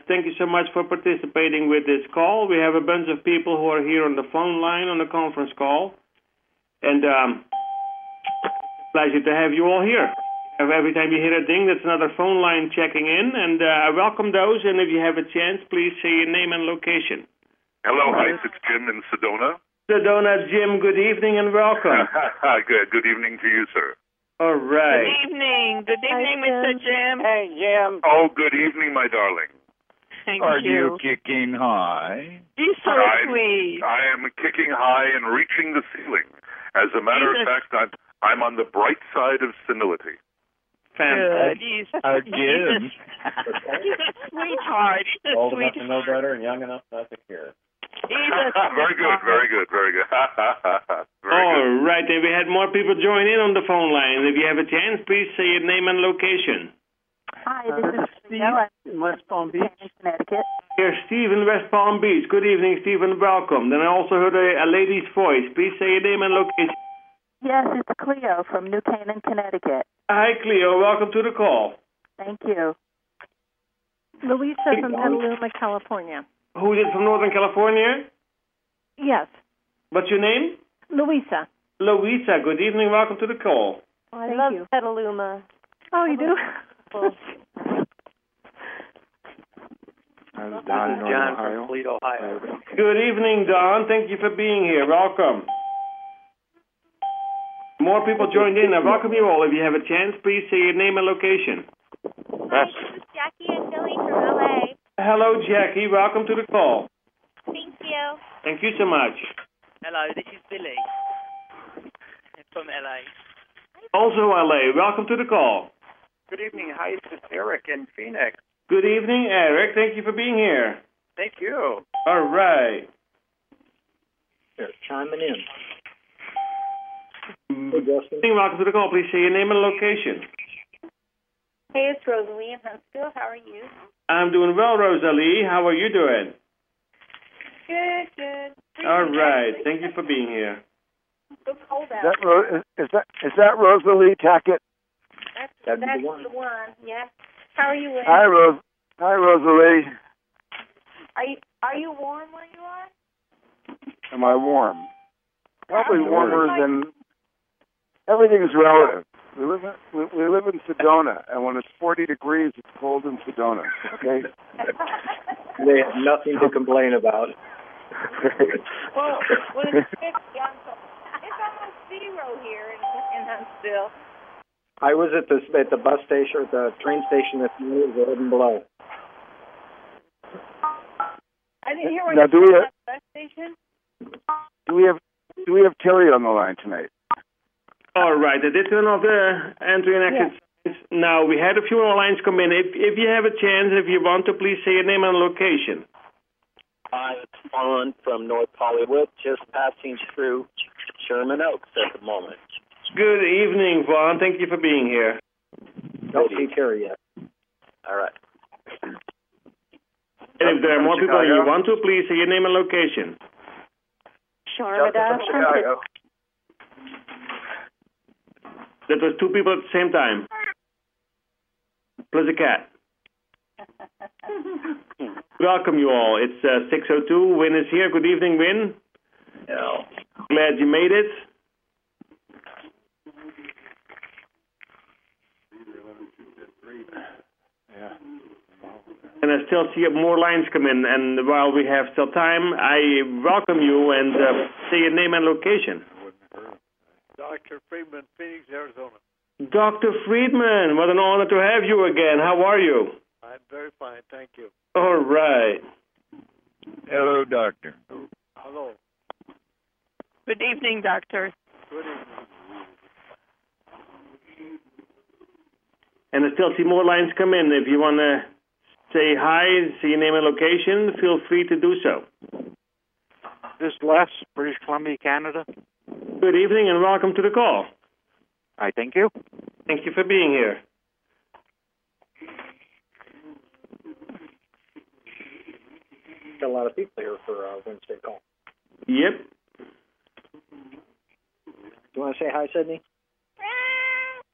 thank you so much for participating with this call. We have a bunch of people who are here on the phone line on the conference call. And pleasure to have you all here. Every time you hear a ding, that's another phone line checking in. And I welcome those. And if you have a chance, please say your name and location. Hello, Ice. It's Jim in Sedona. Sedona, Jim, good evening and welcome. Good evening to you, sir. All right. Good evening. Good evening, Mr. Jim. Hey, Jim. Oh, good evening, my darling. Thank Are you. you kicking high? You're so sweet. I am kicking high and reaching the ceiling. As a matter of fact, I'm on the bright side of senility. Good. He's a Jim. he's a sweetheart. He's a Old enough sweetheart. to know better and young enough not to care. He's a Very good, very good, very good. All right, and we had more people join in on the phone line. If you have a chance, please say your name and location. Hi, this is Steve in West Palm Beach, Connecticut. Here's Steve in West Palm Beach. Good evening, Steve, and welcome. Then I also heard a lady's voice. Please say your name and location. Yes, it's Cleo from New Canaan, Connecticut. Hi, Cleo. Welcome to the call. Thank you. Louisa from Petaluma, California. Who is it from Northern California? Yes, What's your name? Louisa. Louisa. Good evening. Welcome to the call. I love Petaluma. Oh, you do? Don in John from Fleet, Ohio. Good evening, Don. Thank you for being here. Welcome. More people joined in. I welcome you all. If you have a chance, please say your name and location. Hi, this is Jackie and Billy from LA. Hello, Jackie. Welcome to the call. Thank you. Thank you so much. Hello, this is Billy from LA. Also, LA. Welcome to the call. Good evening. Hi, this is Eric in Phoenix. Good evening, Eric. Thank you for being here. Thank you. All right. Here, chiming in. Welcome to the call. Please say your name and location. Hey, it's Rosalie in Huntsville. How are you? I'm doing well, Rosalie. How are you doing? Good, good. All right. Thank you for being here. It's cold out. Is that Rosalie Tackett? That's the one. Yeah. How are you, Lynn? Hi, Rosalie. Are you warm where you are? Am I warm? Probably warmer than. Everything's relative. We live in Sedona, and when it's 40 degrees, it's cold in Sedona. Okay. They have nothing to complain about. Well, it's almost zero here in Huntsville. I was at the bus station, or the train station this morning. It was 11 below. I didn't hear what Now, you said about the bus station. Do we have Terry on the line tonight? All right. I did turn off the entry and exit signs. Now, we had a few more lines come in. If you have a chance, if you want to, please say your name and location. Hi, it's Fawn from North Hollywood, just passing through Sherman Oaks at the moment. Good evening, Vaughn. Thank you for being here. Don't see Terry yet. All right. And if there are more people you want to, please say your name and location. Sharmada from That was two people at the same time. Plus a cat. Welcome you all. It's 6:02. Win is here. Good evening, Win. Yeah. Glad you made it. And I still see more lines come in. And while we have still time, I welcome you and say your name and location. Dr. Friedman, Phoenix, Arizona. Dr. Friedman, what an honor to have you again. How are you? I'm very fine, thank you. All right. Hello, doctor. Hello. Good evening, doctor. Good evening. And I still see more lines come in. If you want to say hi, say your name and location, feel free to do so. This is Les, British Columbia, Canada. Good evening and welcome to the call. I thank you. Thank you for being here. Got a lot of people here for a Wednesday call. Yep. You want to say hi, Sydney?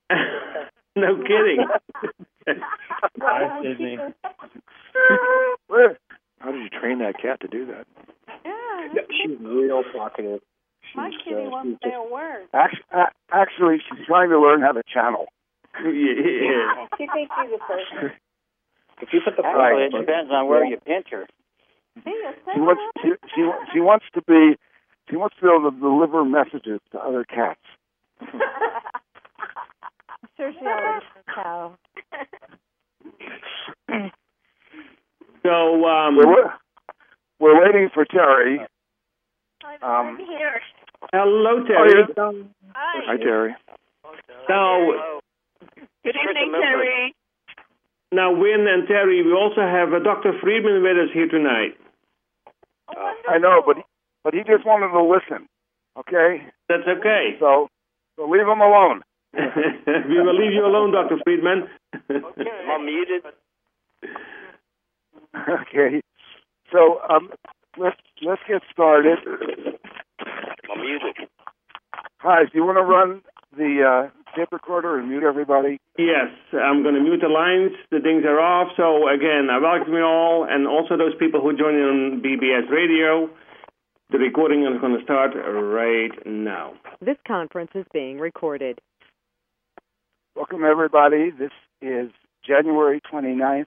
No kidding. Hi, Sydney. train that cat to do that. Yeah. She's real talkative. My kitty won't say a word. Actually, she's trying to learn how to channel. Yeah. She thinks she's a person. If you put the Right. it depends on where you pinch her. She wants to be able to deliver messages to other cats. Sure, she already knows how. So, we're waiting for Terry. I'm here. hello, Terry. Hi, Terry. Now, Good evening, Terry. now, Win and Terry, we also have Dr. Friedman with us here tonight. I know, but he just wanted to listen. Okay. That's okay. So leave him alone. We will leave you alone, Dr. Friedman. I'm muted. Okay. So let's get started. I'm muted. Hi, do you want to run the tape recorder and mute everybody? Yes, I'm going to mute the lines. The things are off. So, again, I welcome you all, and also those people who join in on BBS Radio. The recording is going to start right now. This conference is being recorded. Welcome, everybody. This is January 29th,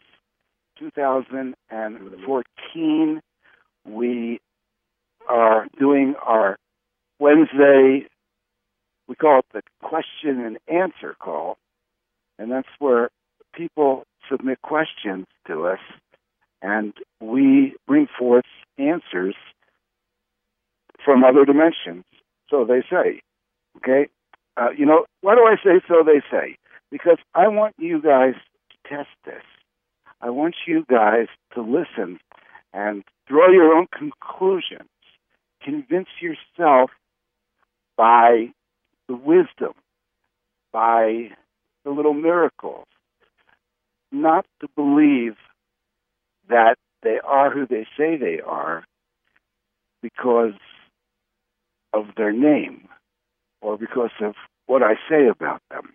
2014. We are doing our Wednesday, we call it the question and answer call, and that's where people submit questions to us, and we bring forth answers from other dimensions, so they say. Okay? Why do I say so they say? Because I want you guys to test this. I want you guys to listen and draw your own conclusions. Convince yourself by the wisdom, by the little miracles, not to believe that they are who they say they are because of their name or because of what I say about them.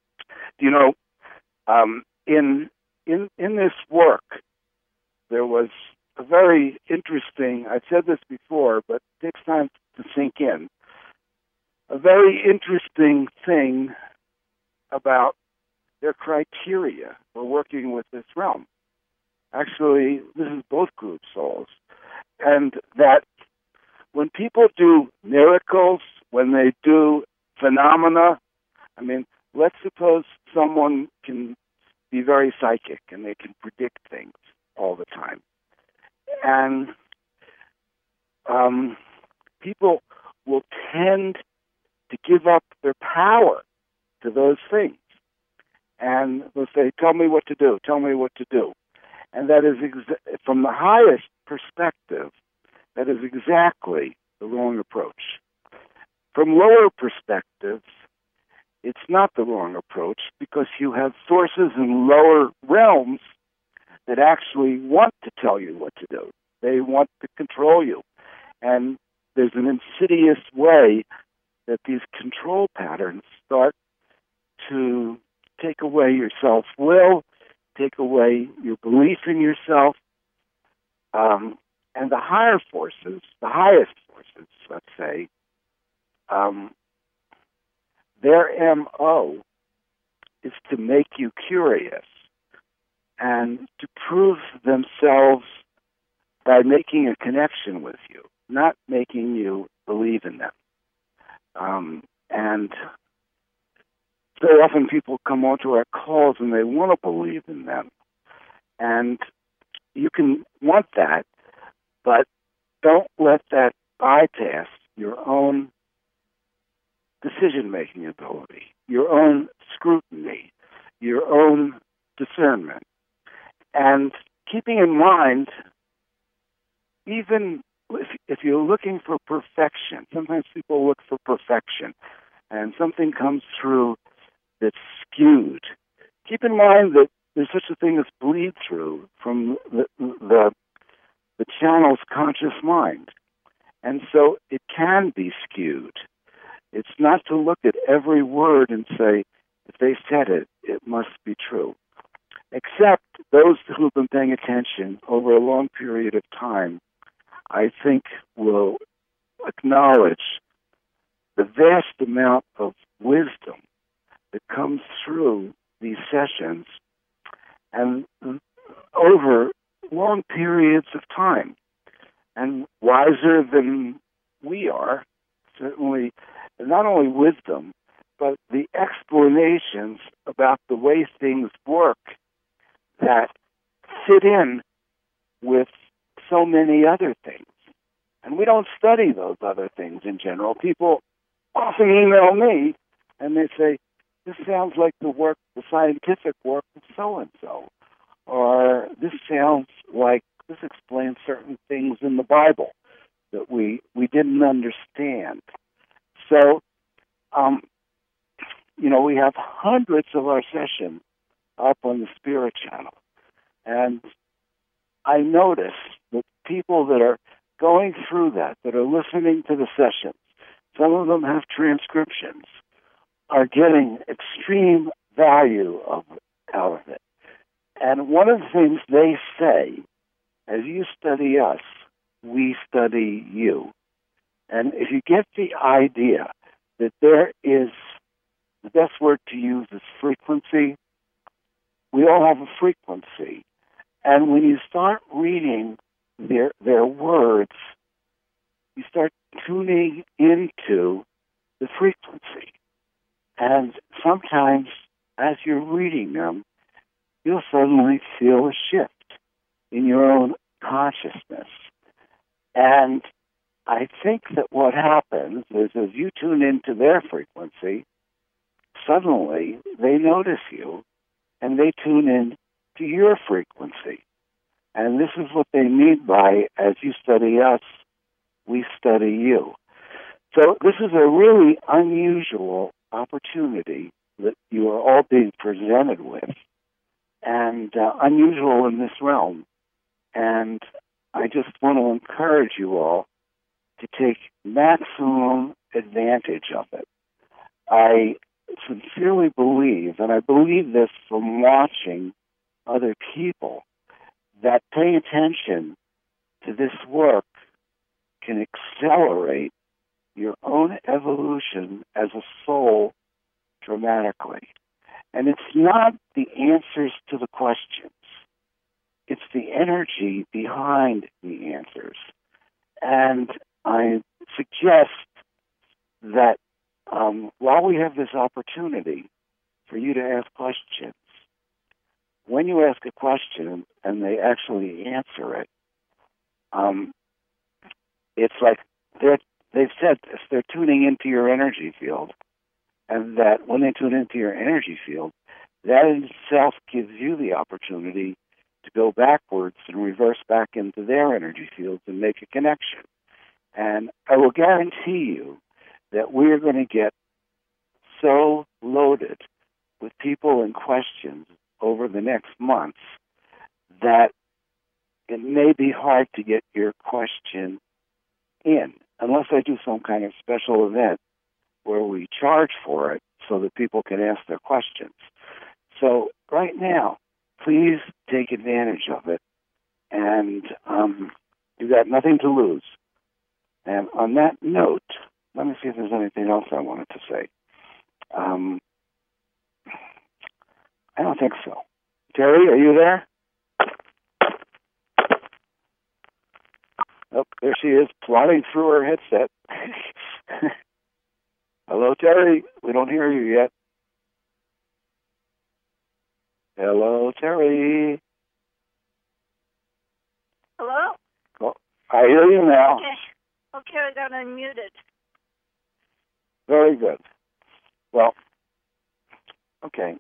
In this work, there was a very interesting, I've said this before, but it takes time to sink in, a very interesting thing about their criteria for working with this realm. Actually, this is both group souls. And that when people do miracles, when they do phenomena, let's suppose someone can be very psychic and they can predict things all the time. And people will tend to give up their power to those things. And they'll say, tell me what to do, tell me what to do. And that is, from the highest perspective, that is exactly the wrong approach. From lower perspectives, it's not the wrong approach because you have sources in lower realms that actually want to tell you what to do. They want to control you. And there's an insidious way that these control patterns start to take away your self-will, take away your belief in yourself, and the higher forces, the highest forces, let's say, their MO is to make you curious and to prove themselves by making a connection with you, not making you believe in them. And so often people come onto our calls and they want to believe in them. And you can want that, but don't let that bypass your own decision-making ability, your own scrutiny, your own discernment. And keeping in mind, even if you're looking for perfection, sometimes people look for perfection, and something comes through that's skewed. Keep in mind that there's such a thing as bleed through from the channel's conscious mind. And so it can be skewed. It's not to look at every word and say, if they said it, it must be true. Except those who have been paying attention over a long period of time, I think, will acknowledge the vast amount of wisdom that comes through these sessions and over long periods of time. And wiser than we are, certainly, not only wisdom, but the explanations about the way things work that fit in with so many other things. And we don't study those other things in general. People often email me and they say, this sounds like the scientific work of so-and-so. Or this sounds like, this explains certain things in the Bible that we didn't understand. So, we have hundreds of our sessions up on the Spirit Channel. And I notice that people that are going through that are listening to the sessions, some of them have transcriptions, are getting extreme value out of it. And one of the things they say, as you study us, we study you. And if you get the idea that there is, the best word to use is frequency. We all have a frequency. And when you start reading their words, you start tuning into the frequency. And sometimes, as you're reading them, you'll suddenly feel a shift in your own consciousness. And I think that what happens is as you tune into their frequency, suddenly they notice you and they tune in to your frequency. And this is what they mean by, as you study us, we study you. So this is a really unusual opportunity that you are all being presented with, and unusual in this realm. And I just want to encourage you all to take maximum advantage of it. I sincerely believe, and I believe this from watching other people, that paying attention to this work can accelerate your own evolution as a soul dramatically. And it's not the answers to the questions. It's the energy behind the answers. And I suggest that while we have this opportunity for you to ask questions, when you ask a question and they actually answer it, it's like they've said this, they're tuning into your energy field, and that when they tune into your energy field, that in itself gives you the opportunity to go backwards and reverse back into their energy fields and make a connection. And I will guarantee you that we're going to get so loaded with people and questions over the next months that it may be hard to get your question in, unless I do some kind of special event where we charge for it so that people can ask their questions. So right now, please take advantage of it, and you've got nothing to lose. And on that note, let me see if there's anything else I wanted to say. I don't think so. Terry, are you there? Oh, there she is, plodding through her headset. Hello, Terry. We don't hear you yet. Hello, Terry. Hello? Oh, I hear you now. Okay, I got unmuted. Very good. Well, okay.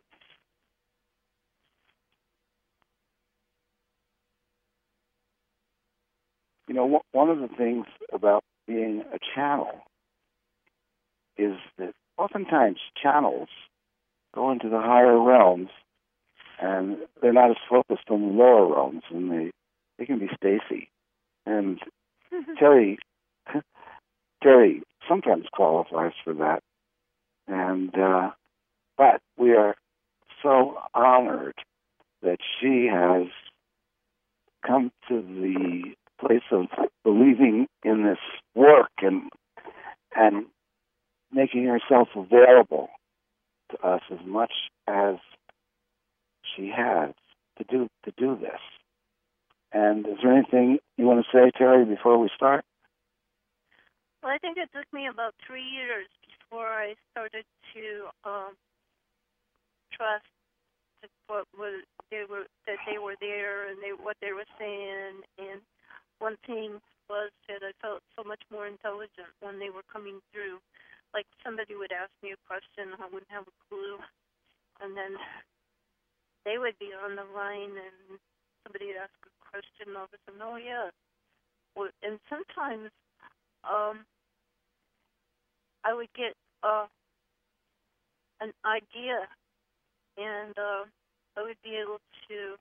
You know, one of the things about being a channel is that oftentimes channels go into the higher realms and they're not as focused on the lower realms, and they can be Stacy. And Terry sometimes qualifies for that. And but we are so honored that she has come to the place of believing in this work and making herself available to us as much as she has to do this. And is there anything you want to say, Terry, before we start? Well, I think it took me about 3 years before I started to trust that they were there and what they were saying. And one thing was that I felt so much more intelligent when they were coming through. Like somebody would ask me a question, I wouldn't have a clue, and then they would be on the line, and somebody would ask a question, and all of a sudden, oh yeah. Well, and sometimes I would get an idea, and I would be able to,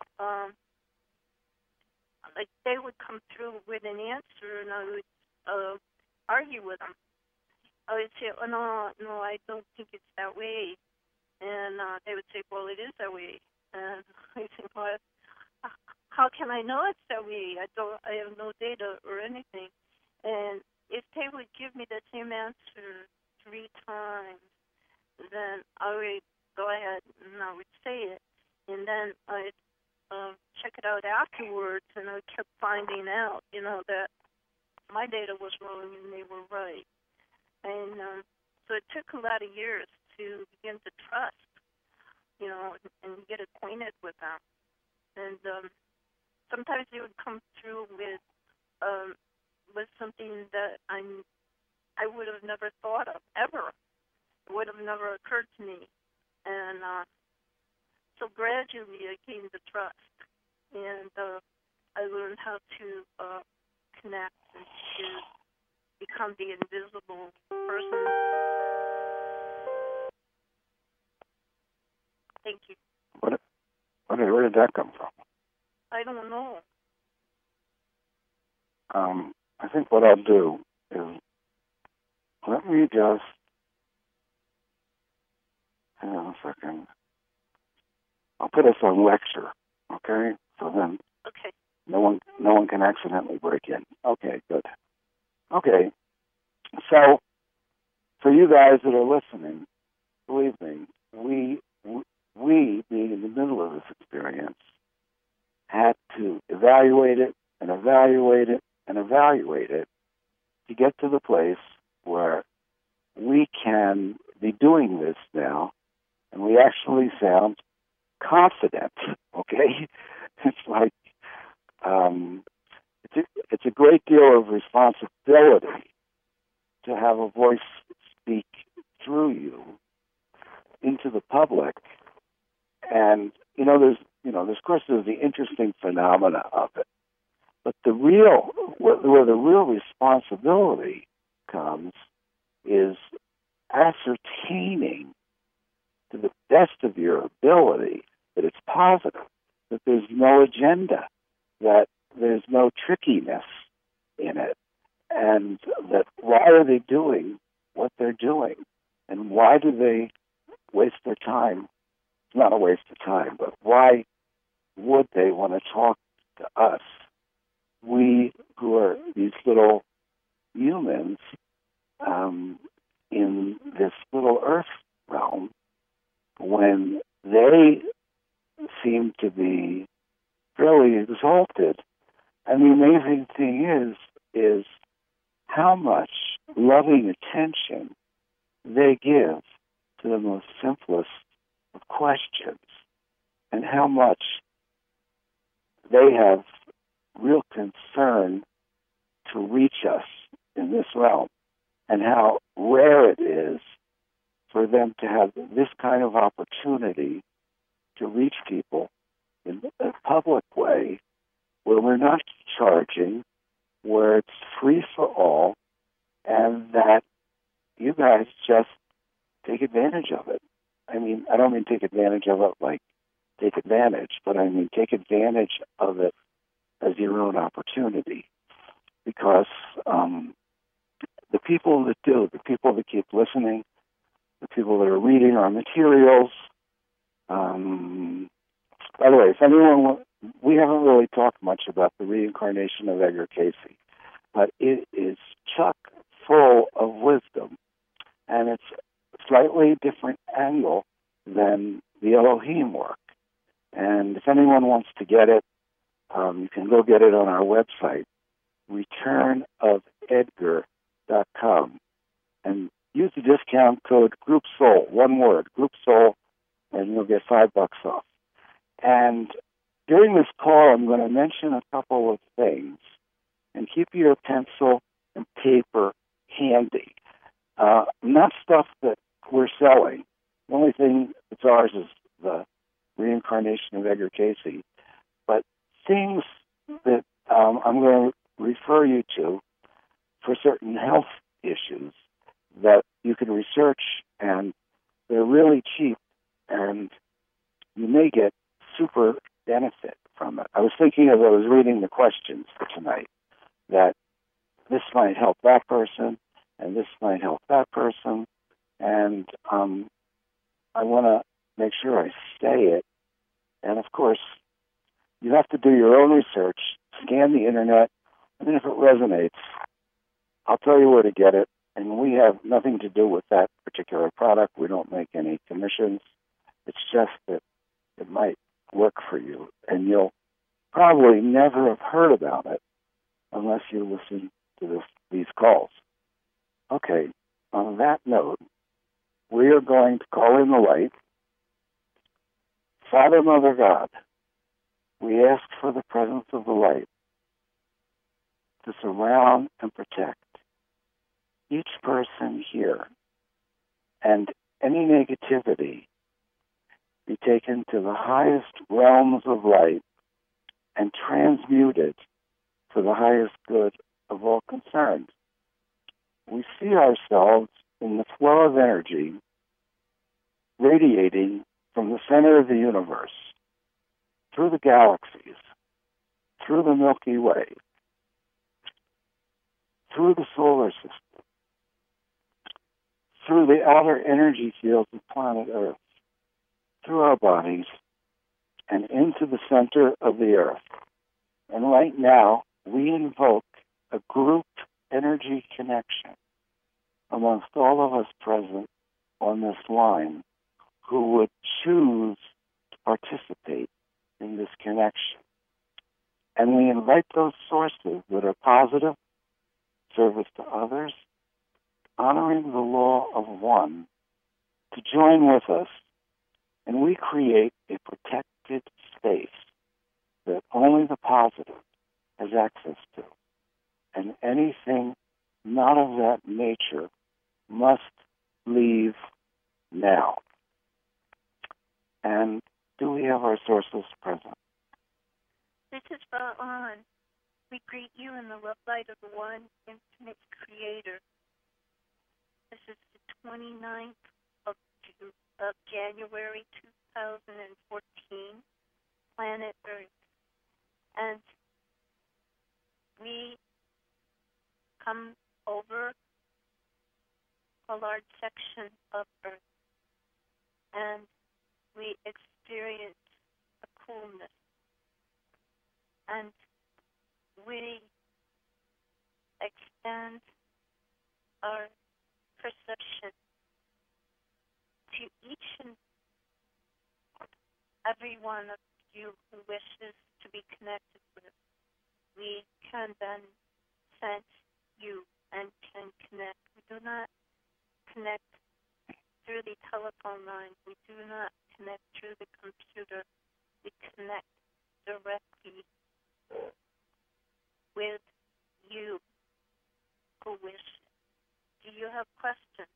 like they would come through with an answer, and I would argue with them. I would say, oh, no, I don't think it's that way. And they would say, well, it is that way. And I say, well, how can I know it's that way? I have no data or anything. And if they would give me the same answer 3 times, then I would go ahead and I would say it. And then I'd check it out afterwards, and I kept finding out, that my data was wrong and they were right. And so it took a lot of years to begin to trust, and get acquainted with them. And sometimes they would come through with something that I would have never thought of ever. It would have never occurred to me. And so gradually I gained the trust, and I learned how to connect and to become the invisible person. Thank you. Where did that come from? I don't know. I think what I'll do is let me just hang on a second. I'll put us on lecture, okay? So then no one can accidentally break in. Okay, good. Okay, so for you guys that are listening, believe me, we being in the middle of this experience had to evaluate it and evaluate it and evaluate it to get to the place where we can be doing this now, and we actually sound confident, okay? It's like it's a great deal of responsibility to have a voice speak through you into the public. And there's of course there's the interesting phenomena of it, but where the real responsibility comes is ascertaining to the best of your ability that it's positive, that there's no agenda, that there's no trickiness in it, and that why are they doing what they're doing, and why do they waste their time? It's not a waste of time, but why would they want to talk to us? We who are these little humans in this little earth realm, when they seem to be fairly exalted. And the amazing thing is how much loving attention they give to the most simplest of questions, and how much they have real concern to reach us in this realm, and how rare it is for them to have this kind of opportunity to reach people in a public way, where we're not charging, where it's free for all, and that you guys just take advantage of it. I mean, I don't mean take advantage of it like take advantage, but I mean take advantage of it as your own opportunity. Because the people that do, the people that keep listening, the people that are reading our materials, By the way, if anyone, we haven't really talked much about the reincarnation of Edgar Casey, but it is chock full of wisdom, and it's a slightly different angle than the Elohim work. And if anyone wants to get it, you can go get it on our website, returnofedgar.com, and use the discount code GroupSoul, one word, GroupSoul, and you'll get $5 off. And during this call, I'm going to mention a couple of things, and keep your pencil and paper handy. Not stuff that we're selling. The only thing that's ours is the reincarnation of Edgar Casey, but things that I'm going to refer you to for certain health issues that you can research, and they're really cheap, and you may get super benefit from it. I was thinking as I was reading the questions for tonight that this might help that person, and this might help that person, and I want to make sure I say it. And of course, you have to do your own research, scan the internet, and then if it resonates, I'll tell you where to get it. And we have nothing to do with that particular product. We don't make any commissions. It's just that it might work for you, and you'll probably never have heard about it unless you listen to these calls. Okay, on that note, we are going to call in the light. Father, Mother, God, we ask for the presence of the light to surround and protect each person here, and any negativity be taken to the highest realms of light and transmuted for the highest good of all concerned. We see ourselves in the flow of energy radiating from the center of the universe, through the galaxies, through the Milky Way, through the solar system, through the outer energy fields of planet Earth, through our bodies, and into the center of the Earth. And right now, we invoke a group energy connection amongst all of us present on this line who would choose to participate in this connection. And we invite those sources that are positive, service to others, honoring the law of one, to join with us, and we create a protected space that only the positive has access to. And anything not of that nature must leave now. And do we have our sources present? This is Ba'an. We greet you in the love light of the one infinite creator. This is the 29th of January 2014, planet Earth. And we come over a large section of Earth, and we experience a coolness, and we extend our perception to each and every one of you who wishes to be connected with. We can then sense you and can connect. We do not connect through the telephone line. We do not connect through the computer. We connect directly with you who wish it. Do you have questions?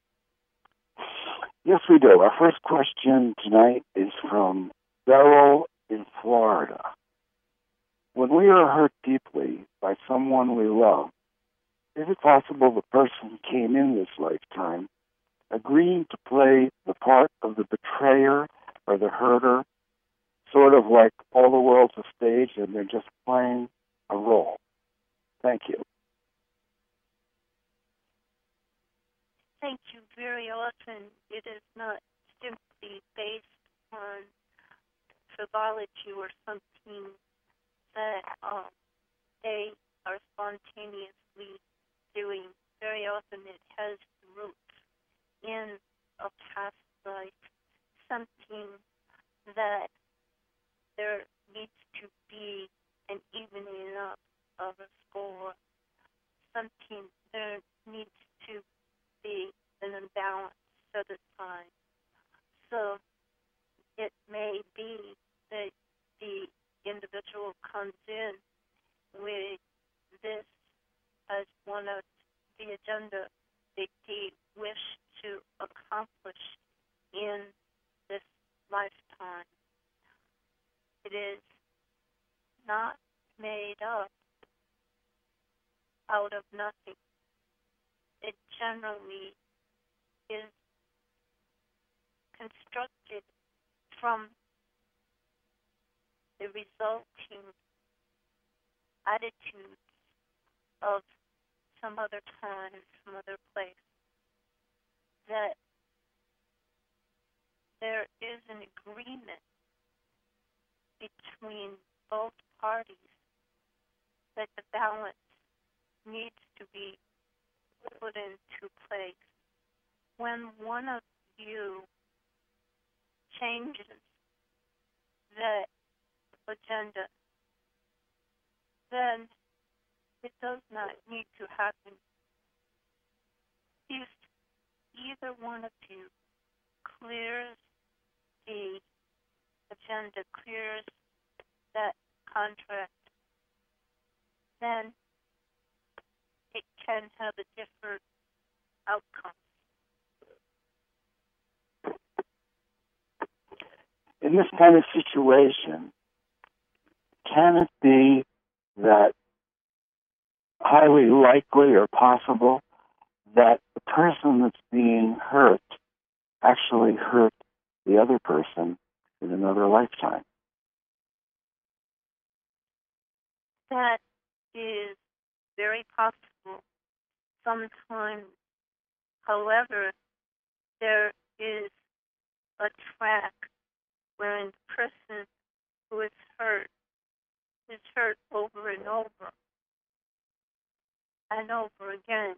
Yes, we do. Our first question tonight is from Beryl in Florida. When we are hurt deeply by someone we love, is it possible the person came in this lifetime agreeing to play the part of the betrayer or the herder, sort of like all the world's a stage and they're just playing a role? Thank you. Thank you. Very often it is not simply based on frivolity or something that they are spontaneously doing. Very often it has roots in a past life, something that there needs to be an evening up of a score, something there needs to be an imbalance set aside. So it may be that the individual comes in with this as one of the agenda that they wish to accomplish in this lifetime. It is not made up out of nothing. It generally is constructed from the resulting attitudes of some other time, some other place, that there is an agreement between both parties that the balance needs to be put into place. When one of you changes that agenda, then it does not need to happen. If either one of you clears the agenda, clears that contract, then it can have a different outcome. In this kind of situation, can it be that highly likely or possible that the person that's being hurt actually hurt the other person in another lifetime? That is very possible sometimes. However, there is a track wherein the person who is hurt over and over and over again.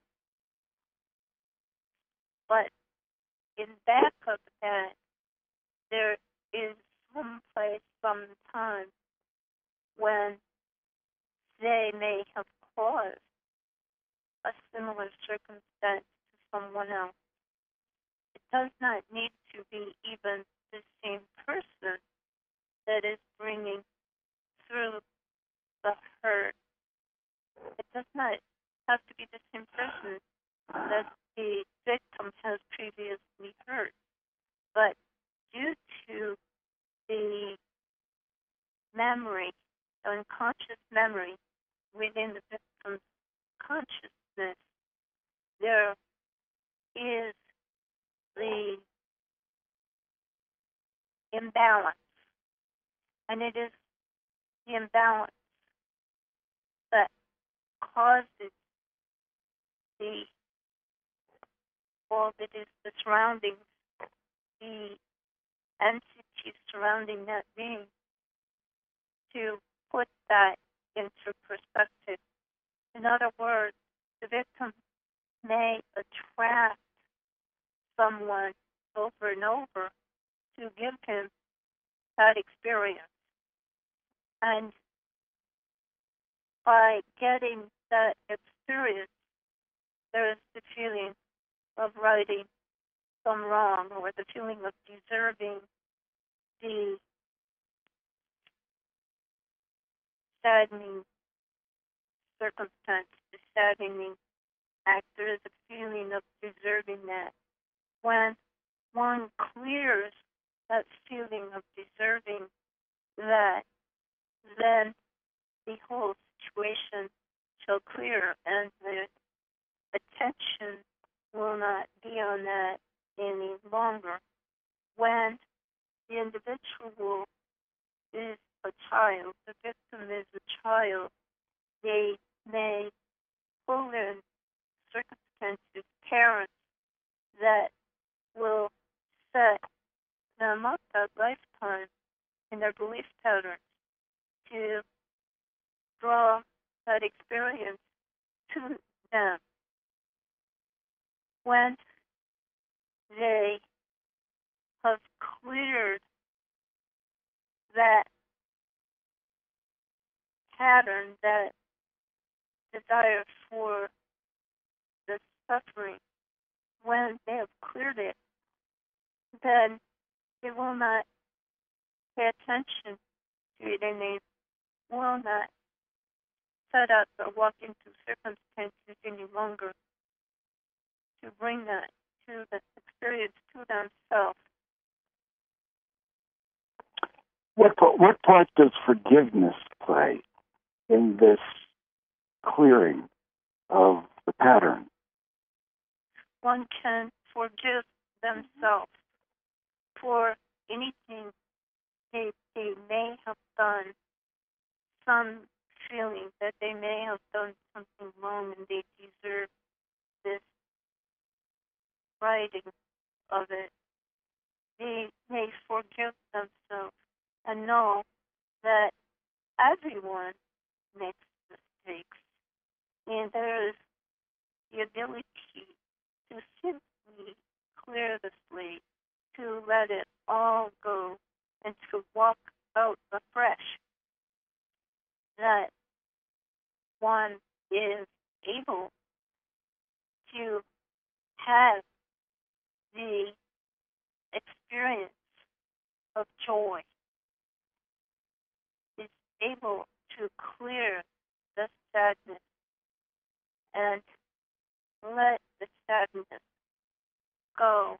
But in back of that, there is some place, some time when they may have caused a similar circumstance to someone else. It does not need to be even the same person that is bringing through the hurt. It does not have to be the same person that the victim has previously hurt. But due to the memory, unconscious memory within the victim's consciousness, there is the imbalance. And it is the imbalance that causes all that is the surroundings, the entities surrounding that being, to put that into perspective. In other words, the victim may attract someone over and over to give him that experience. And by getting that experience, there is the feeling of righting some wrong, or the feeling of deserving the saddening circumstance, the saddening act. There is a feeling of deserving that. When one clears that feeling of deserving that, then the whole situation shall clear, and the attention will not be on that any longer. When the individual is a child, the victim is a child, they may pull in circumstances, parents, that will set them up that lifetime in their belief patterns to draw that experience to them. When they have cleared that pattern, that desire for the suffering, when they have cleared it, then they will not pay attention to it, and they will not set up or walk into circumstances any longer to bring that to the experience to themselves. What part does forgiveness play in this clearing of the pattern? One can forgive themselves for anything they may have done, some feeling that they may have done something wrong and they deserve this writing of it. They may forgive themselves and know that everyone makes mistakes, and there is the ability to simply clear the slate, to let it all go, and to walk out afresh. That one is able to have the experience of joy, is able to clear the sadness and let the sadness go.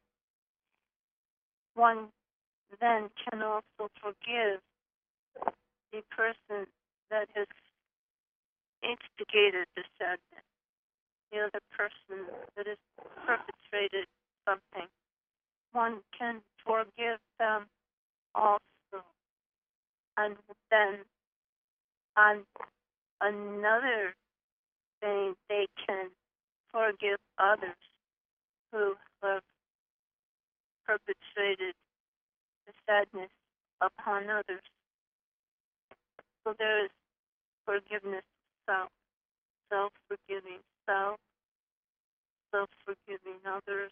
One then can also forgive the person that has instigated the sadness, the other person that has perpetrated something. One can forgive them also. And then on another thing, they can forgive others who have perpetrated the sadness upon others. So there is forgiveness of self, self-forgiving self, self-forgiving others,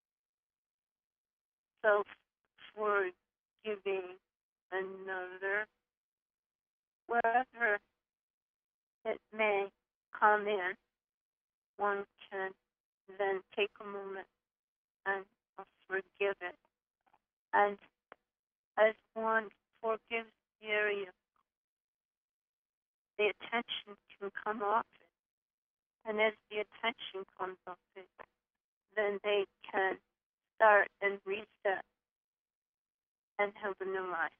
self-forgiving another. Wherever it may come in, one can then take a moment and forgive it. And as one forgives the area, the attention can come off it. And as the attention comes off it, then they can start and reset and have a new life.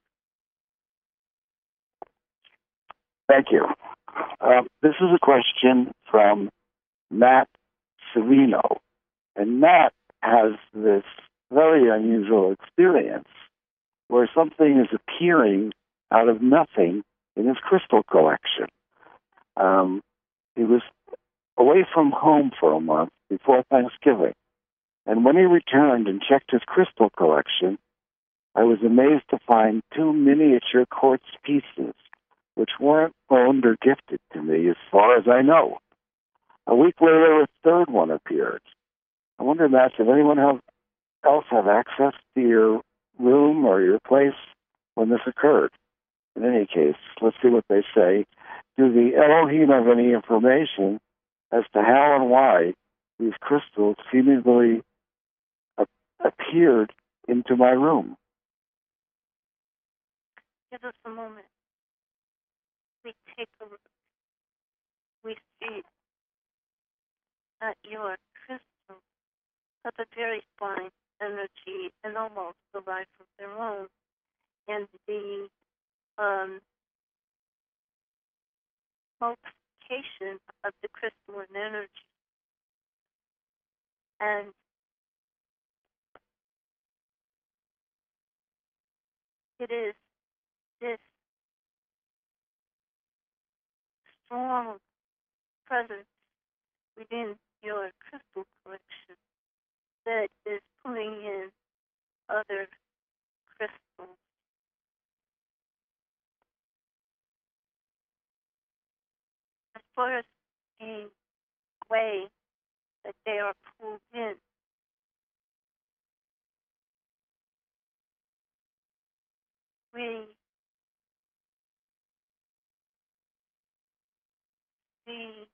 Thank you. This is a question from Matt Savino. And Matt has this very unusual experience where something is appearing out of nothing in his crystal collection. He was away from home for a month before Thanksgiving. And when he returned and checked his crystal collection, I was amazed to find 2 miniature quartz pieces, which weren't owned or gifted to me as far as I know. A week later, a third one appeared. I wonder, Matt, did anyone else have access to your room or your place when this occurred? In any case, let's see what they say. Do the Elohim have any information as to how and why these crystals seemingly appeared into my room? Give us a moment. We take a look. We see that your crystals have a very fine energy and almost a life of their own. And the multiplication of the crystalline energy. And it is this strong presence within your crystal collection that is pulling in other crystals first the way that they are pulled in. We see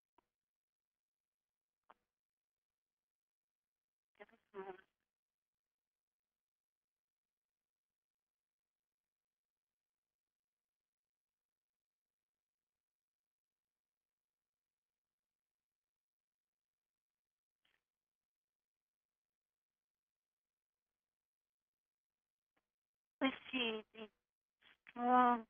we see the strong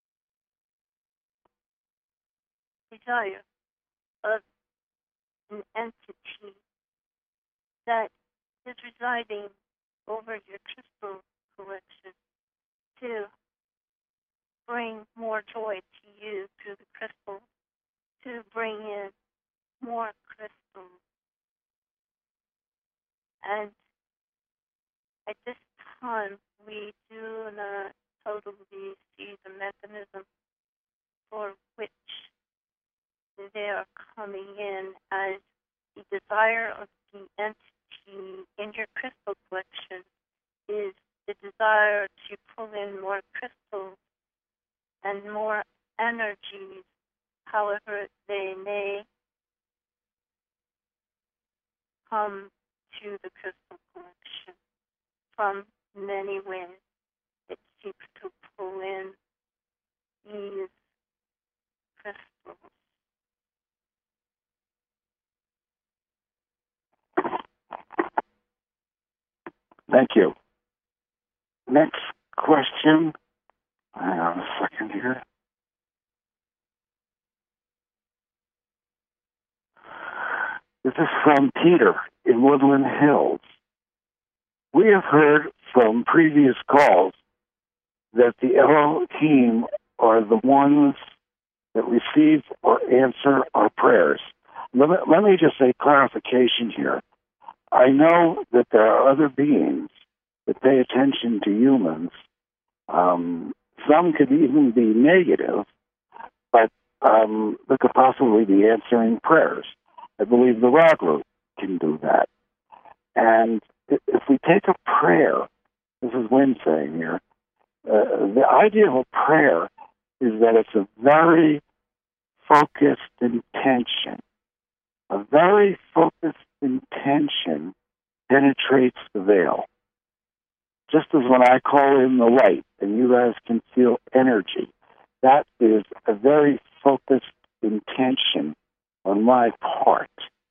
desire of an entity that is residing over your crystal collection to bring more joy to you through the crystal, to bring in more crystals. And at this time, we do not totally see the mechanism for which they are coming in, as the desire of the entity in your crystal collection is the desire to pull in more crystals and more energies. However, they may come to the crystal collection from many ways. It seeks to pull in these crystals. Thank you. Next question. Hang on a second here. This is from Peter in Woodland Hills. We have heard from previous calls that the Elohim are the ones that receive or answer our prayers. Let me just say clarification here. I know that there are other beings that pay attention to humans. Some could even be negative, but they could possibly be answering prayers. I believe the Ra group can do that. And if we take a prayer, this is Wynn saying here, the idea of a prayer is that it's a very focused intention. A very focused intention penetrates the veil. Just as when I call in the light and you guys can feel energy, that is a very focused intention on my part.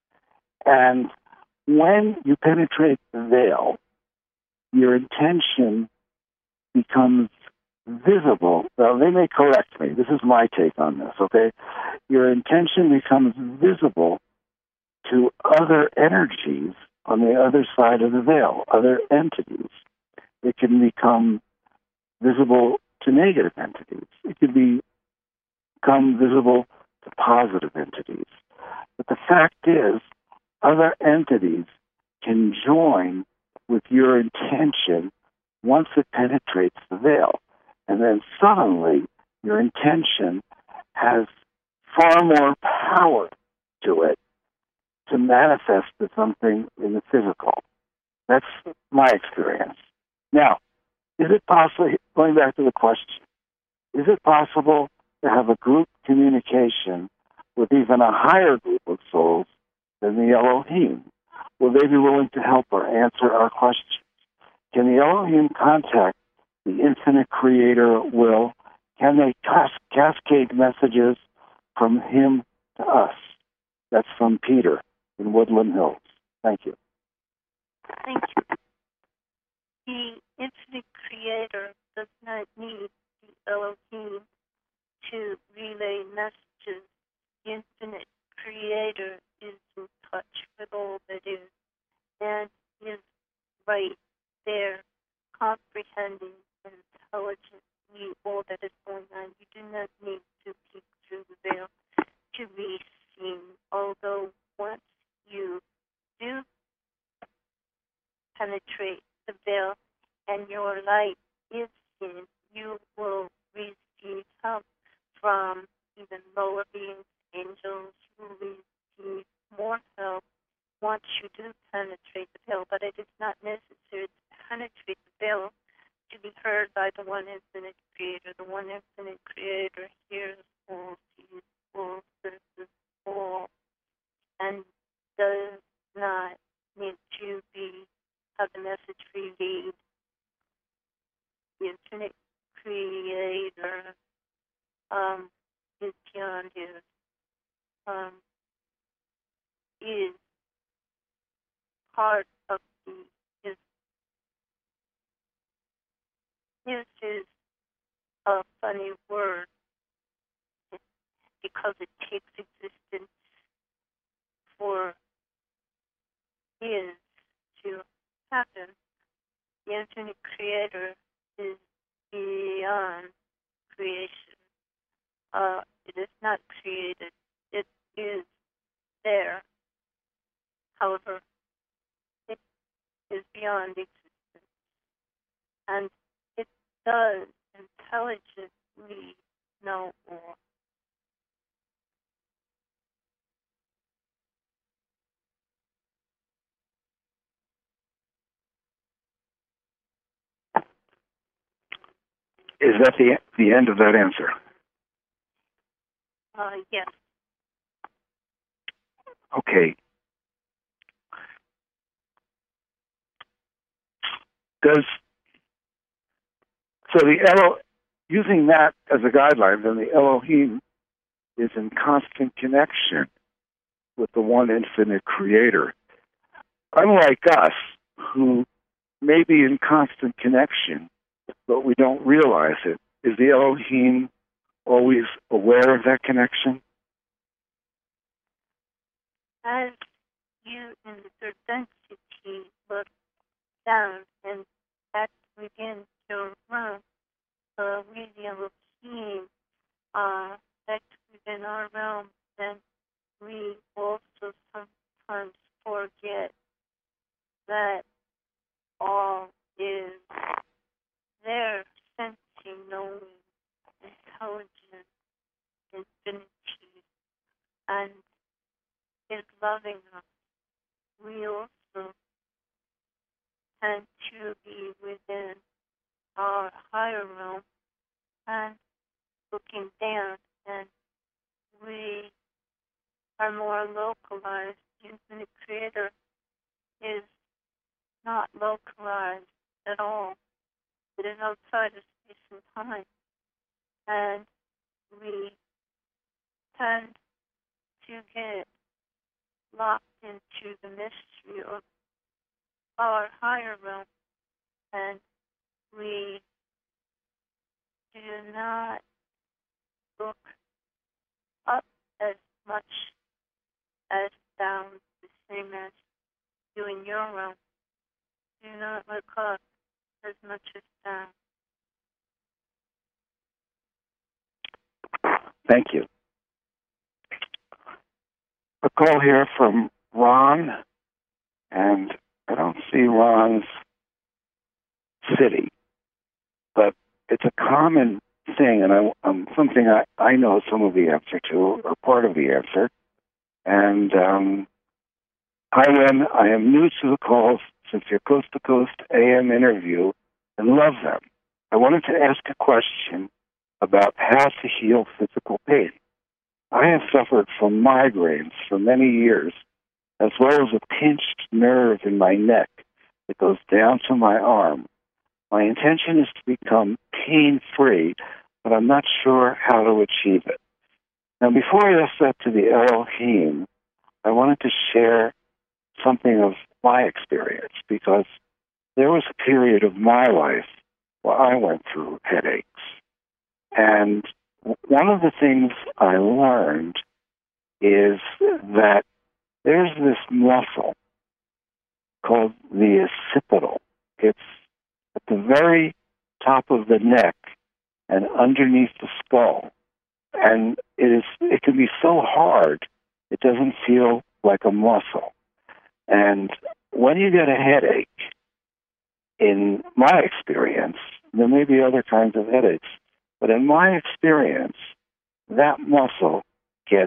And when you penetrate the veil, your intention becomes visible. Well, they may correct me. This is my take on this, okay? Your intention becomes visible to other energies on the other side of the veil, other entities. It can become visible to negative entities. It can become visible to positive entities. But the fact is, other entities can join with your intention once it penetrates the veil. And then suddenly, your intention has far more power to it to manifest to something in the physical. That's my experience. Now, is it possible, going back to the question, is it possible to have a group communication with even a higher group of souls than the Elohim? Will they be willing to help or answer our questions? Can the Elohim contact the infinite creator at will? Can they cascade messages from him to us? That's from Peter in Woodland Hills. Thank you. Thank you. The infinite creator does not need the Elohim to relay messages. The infinite creator is in touch with all that is and is right there, comprehending intelligently all that is going on. You do not need to peek through the veil to be seen, although once you do penetrate the veil and your light is seen, you will receive help from even lower beings angels who receive more help once you do penetrate the veil, but it is not necessary to penetrate the veil to be heard by the one infinite creator. The one infinite creator hears all, sees all, senses all, and does not need to have the message relayed. The infinite creator is beyond his, is part of his is a funny word because it takes existence for is to happen. The infinite creator is beyond creation. It is not created. It is there. However, it is beyond existence. And it does intelligently know all. Is that the end of that answer? Yes. Okay. Using that as a guideline, then the Elohim is in constant connection with the one infinite creator. Unlike us, who may be in constant connection, but we don't realize it, is the Elohim always aware of that connection? As you in the third density look down and that's within your realm, we the Elohim, that's within our realm, then we also sometimes forget that all is there, sensing, knowing, intelligent, infinity, and is loving us. We also tend to be within our higher realm and looking down, and we are more localized. The infinite creator is not localized at all. It is outside of space and time. And we tend to get locked into the mystery of our higher realm, and we do not look up as much as down, the same as you in your realm. Do not look up as much as down. Thank you. A call here from Ron, and I don't see Ron's city, but it's a common thing, and something I know some of the answer to, or part of the answer. And hi, Len. I am new to the calls since your Coast to Coast AM interview and love them. I wanted to ask a question about how to heal physical pain. I have suffered from migraines for many years, as well as a pinched nerve in my neck that goes down to my arm. My intention is to become pain-free, but I'm not sure how to achieve it. Now, before I ask that to the Elohim, I wanted to share something of my experience, because there was a period of my life where I went through headaches. And one of the things I learned is that there's this muscle called the occipital. It's at the very top of the neck and underneath the skull. And it can be so hard, it doesn't feel like a muscle. And when you get a headache, in my experience, there may be other kinds of headaches, but in my experience, that muscle gets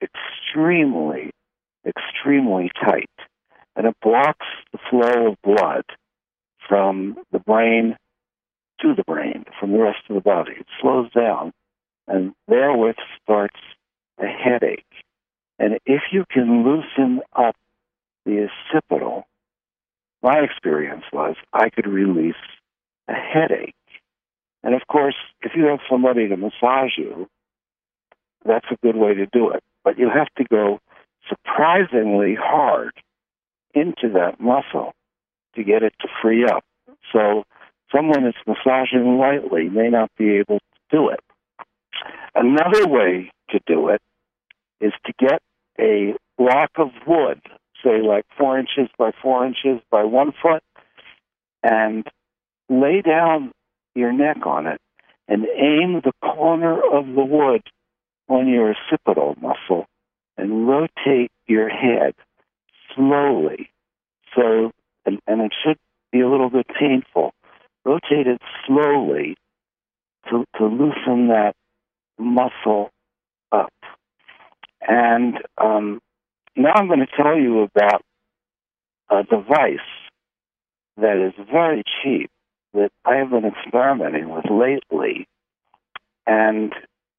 extremely, extremely tight, and it blocks the flow of blood from the brain to the brain, from the rest of the body. It slows down, and therewith starts a headache. And if you can loosen up the occipital, my experience was I could release a headache. And of course, if you have somebody to massage you, that's a good way to do it. But you have to go surprisingly hard into that muscle to get it to free up. So someone that's massaging lightly may not be able to do it. Another way to do it is to get a block of wood, say like 4 inches by 4 inches by 1 foot, and lay down your neck on it and aim the corner of the wood on your occipital muscle and rotate your head slowly. So, and it should be a little bit painful. Rotate it slowly to loosen that muscle up. And now I'm going to tell you about a device that is very cheap that I have been experimenting with lately. And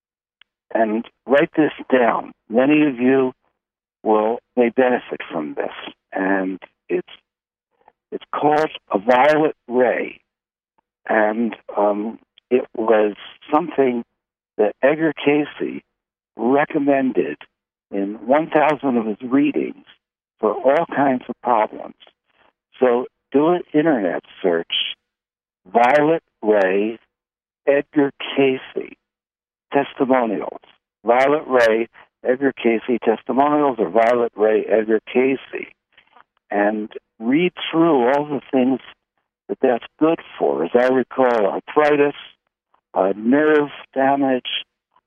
write this down. Many of you may benefit from this. And it's called a violet ray. And it was something that Edgar Cayce recommended in 1,000 of his readings for all kinds of problems. So do an internet search, Violet Ray, Edgar Cayce, testimonials. Violet Ray, Edgar Cayce testimonials, or Violet Ray, Edgar Cayce. And read through all the things that that's good for. As I recall, arthritis, nerve damage,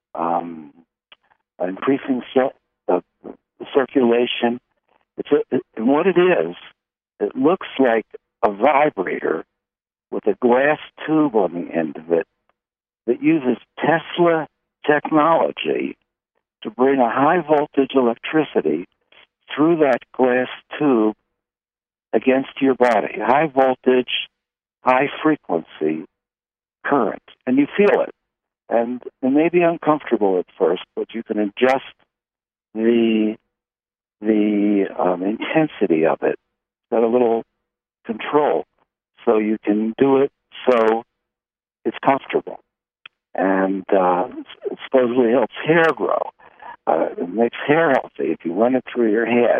increasing circulation. And what it is, it looks like a vibrator with a glass tube on the end of it that uses Tesla technology to bring a high voltage electricity through that glass tube against your body. High voltage, high frequency current. And you feel it. And it may be uncomfortable at first, but you can adjust the intensity of it. It's got a little control. So you can do it so it's comfortable. And it supposedly helps hair grow. It makes hair healthy if you run it through your hair,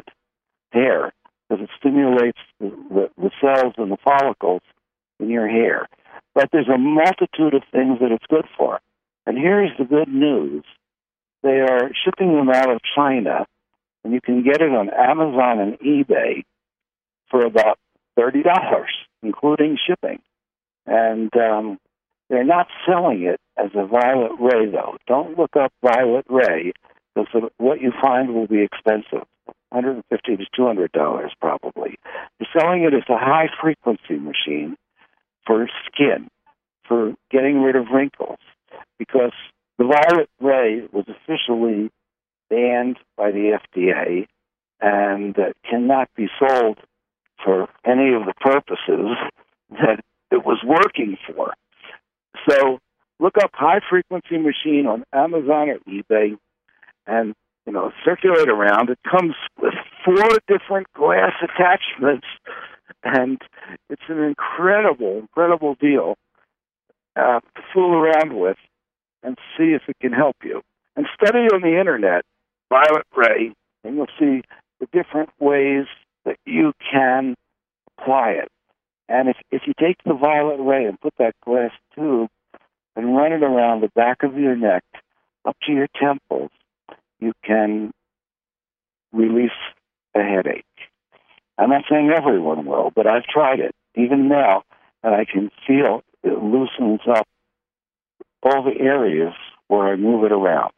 because it stimulates the cells and the follicles in your hair. But there's a multitude of things that it's good for. And here's the good news. They are shipping them out of China, and you can get it on Amazon and eBay for about $30, including shipping. And they're not selling it as a violet ray, though. Don't look up violet ray, because what you find will be expensive, $150 to $200 probably. They're selling it as a high-frequency machine for skin, for getting rid of wrinkles, because the violet ray was officially banned by the FDA and cannot be sold for any of the purposes that it was working for. So look up high-frequency machine on Amazon or eBay and, circulate around. It comes with 4 different glass attachments, and it's an incredible, incredible deal to fool around with and see if it can help you. And study on the internet, violet ray, and you'll see the different ways that you can apply it. And if you take the violet ray and put that glass tube and run it around the back of your neck up to your temples, you can release a headache. I'm not saying everyone will, but I've tried it, even now, and I can feel it loosens up all the areas where I move it around.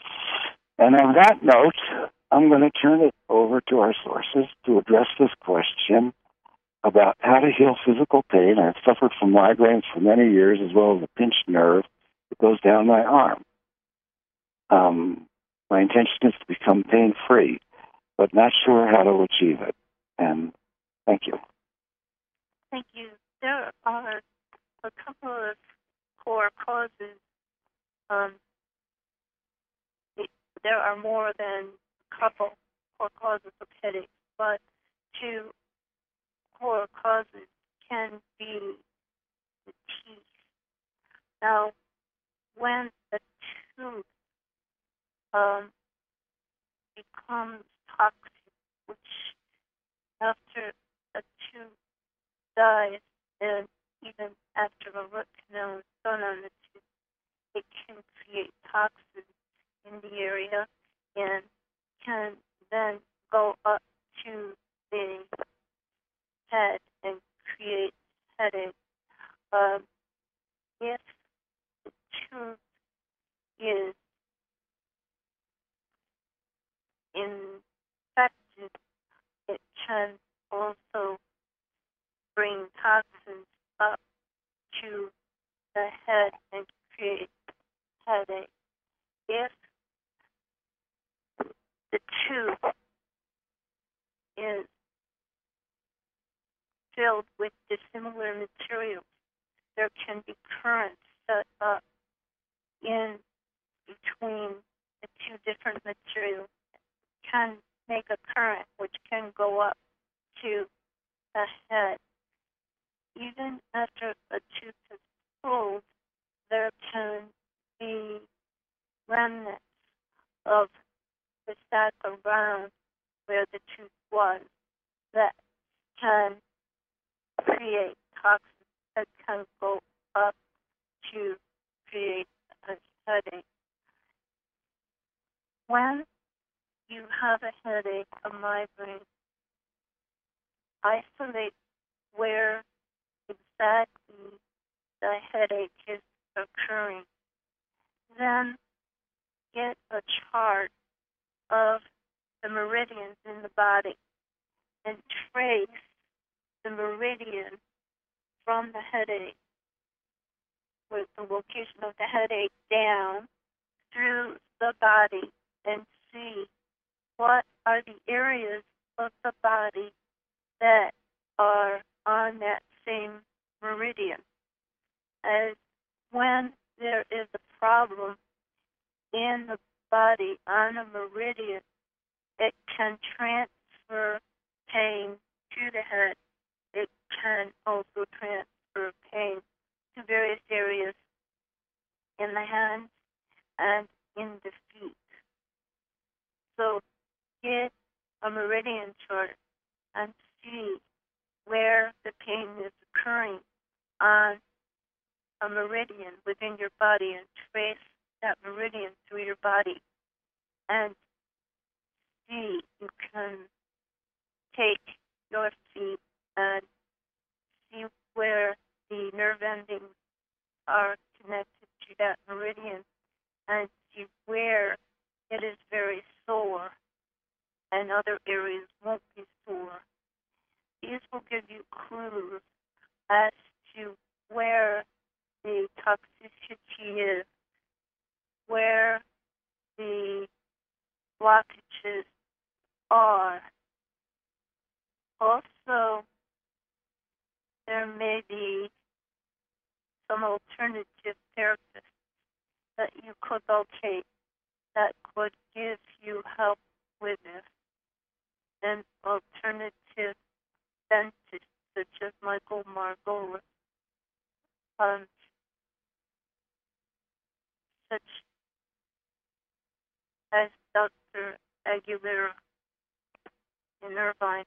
And on that note, I'm going to turn it over to our sources to address this question about how to heal physical pain. I've suffered from migraines for many years, as well as a pinched nerve that goes down my arm. My intention is to become pain-free, but not sure how to achieve it. And thank you. Thank you. There are a couple of core causes. There are more than a couple core causes of headaches, but two core causes can be the teeth. Now, when a tooth becomes toxic, which after a tooth dies and even after a root canal is done on the tooth, it can create toxins in the area and can then go up to the head and create headache. If the tooth is infected, it can also bring toxins up to the head and create headache. If the tooth is filled with dissimilar materials, there can be currents set up in between the two different materials, can make a current which can go up to the head. Even after a tooth is pulled, there can be remnants of the sac around where the tooth was that can create toxins that can go up to create a headache. When you have a headache, a migraine, isolate where exactly the headache is occurring. Then get a chart of the meridians in the body and trace the meridian from the headache, with the location of the headache down through the body, and see what are the areas of the body that are on that same meridian. As when there is a problem in the body on a meridian, it can transfer pain to the head. It can also transfer pain to various areas in the hands and in the feet. So get a meridian chart and see where the pain is occurring on a meridian within your body, and trace that meridian through your body, and see, you can take your feet and see where the nerve endings are connected to that meridian, and see where it is very sore and other areas won't be sore. These will give you clues as to where the toxicity is, where the blockages are. Also, there may be some alternative therapists that you could locate that could give you help with this. An alternative dentist such as Michael Margolis, such as Dr. Aguilera in Irvine.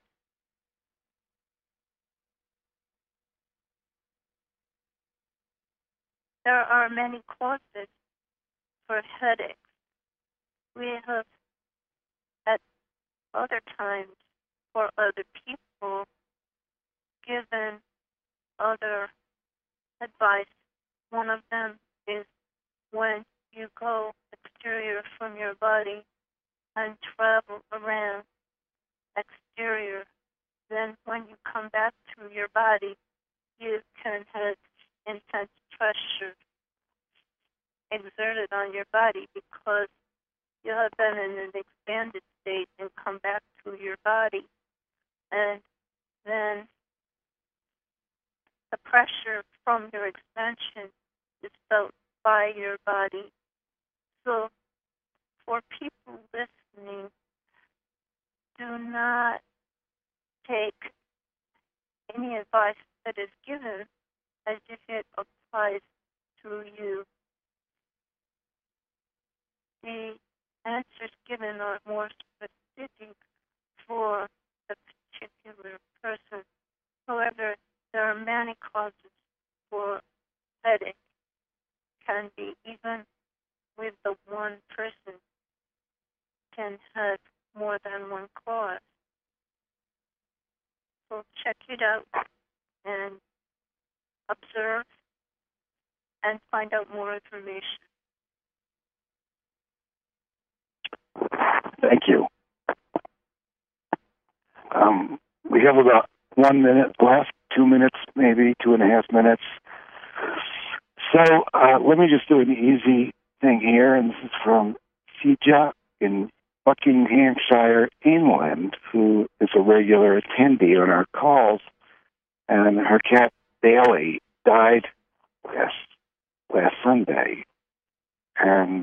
There are many causes for headaches. We have, at other times, for other people, given other advice. One of them is when you go exterior from your body and travel around exterior, then when you come back to your body, you can have intense pressure exerted on your body because you have been in an expanded state and come back to your body. And then the pressure from your expansion is felt by your body. So for people listening, do not take any advice that is given as if it applies to you. The answers given are more specific for the particular person. However, there are many causes for headache. Can be even with the one person can have more than one cause. So check it out and observe and find out more information. Thank you. We have about 1 minute left, 2 minutes, maybe 2.5 minutes. So let me just do an easy thing here, and this is from Sija in Buckinghamshire, England, who is a regular attendee on our calls, and her cat Bailey died last Sunday, and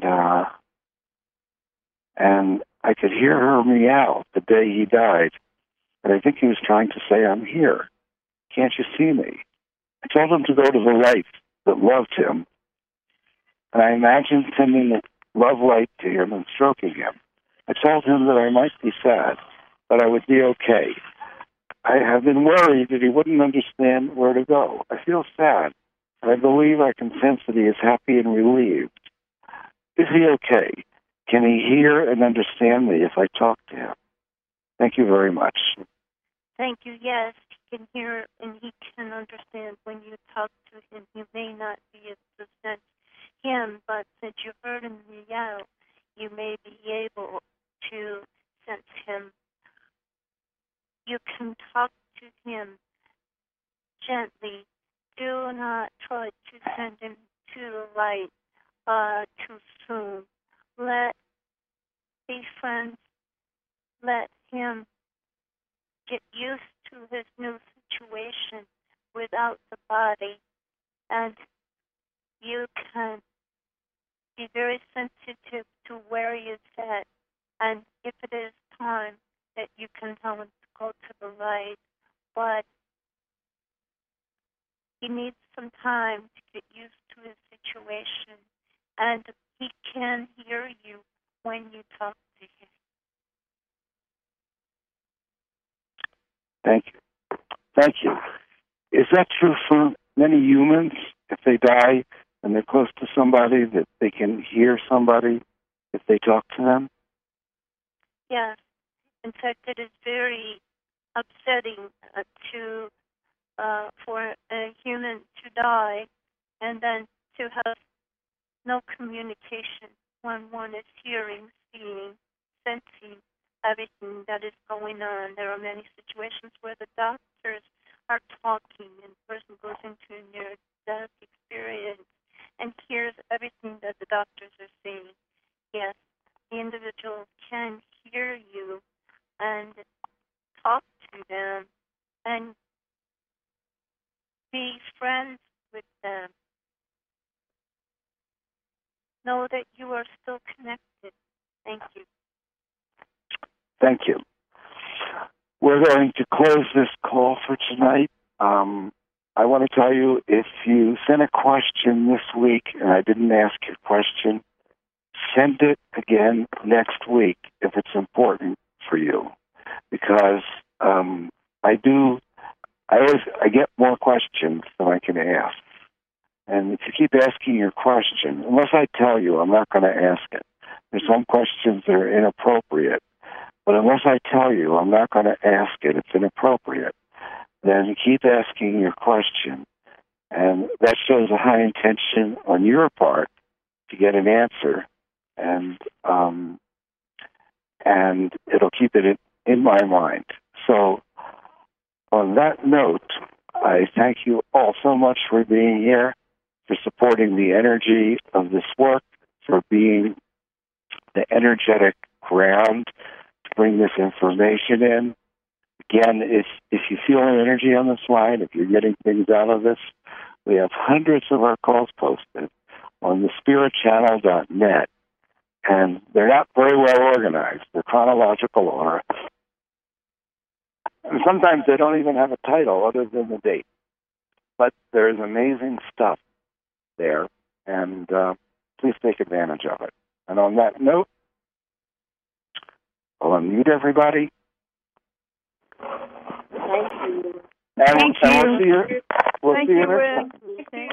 I could hear her meow the day he died, and I think he was trying to say, "I'm here. Can't you see me?" I told him to go to the light that loved him, and I imagined sending a love light to him and stroking him. I told him that I might be sad, but I would be okay. I have been worried that he wouldn't understand where to go. I feel sad, but I believe I can sense that he is happy and relieved. Is he okay? Can he hear and understand me if I talk to him? Thank you very much. Thank you. Yes, he can hear and he can understand when you talk to him. You may not be able to sense him, but since you heard him meow, you may be able to sense him. You can talk to him gently. Do not try to send him to the light too soon. Be friends. Let him get used to his new situation without the body, and you can be very sensitive to where he is at, and if it is time that you can tell him to go to the light, but he needs some time to get used to his situation, and he can hear you when you talk to him. Thank you. Thank you. Is that true for many humans? If they die and they're close to somebody, that they can hear somebody if they talk to them? Yes. In fact, it is very upsetting for a human to die and then to have no communication when one is hearing, seeing, sensing everything that is going on. There are many situations where the doctors are talking and the person goes into a near-death experience and hears everything that the doctors are saying. Yes, the individual can hear you and talk to them and be friends with them. Know that you are still connected. Thank you. Thank you. We're going to close this call for tonight. I want to tell you, if you sent a question this week and I didn't ask your question, send it again next week if it's important for you, because I get more questions than I can ask. And if you keep asking your question, unless I tell you, I'm not going to ask it. There's some questions that are inappropriate, but unless I tell you, I'm not going to ask it. It's inappropriate. Then you keep asking your question, and that shows a high intention on your part to get an answer, and it'll keep it in my mind. So on that note, I thank you all so much for being here, for supporting the energy of this work, for being the energetic ground to bring this information in. Again, if you feel an energy on this line, if you're getting things out of this, we have hundreds of our calls posted on the spiritchannel.net, and they're not very well organized. They're chronological order. And sometimes they don't even have a title other than the date. But there's amazing stuff there, and please take advantage of it. And on that note, I'll unmute everybody. Thank you. And we'll see you next time. Thank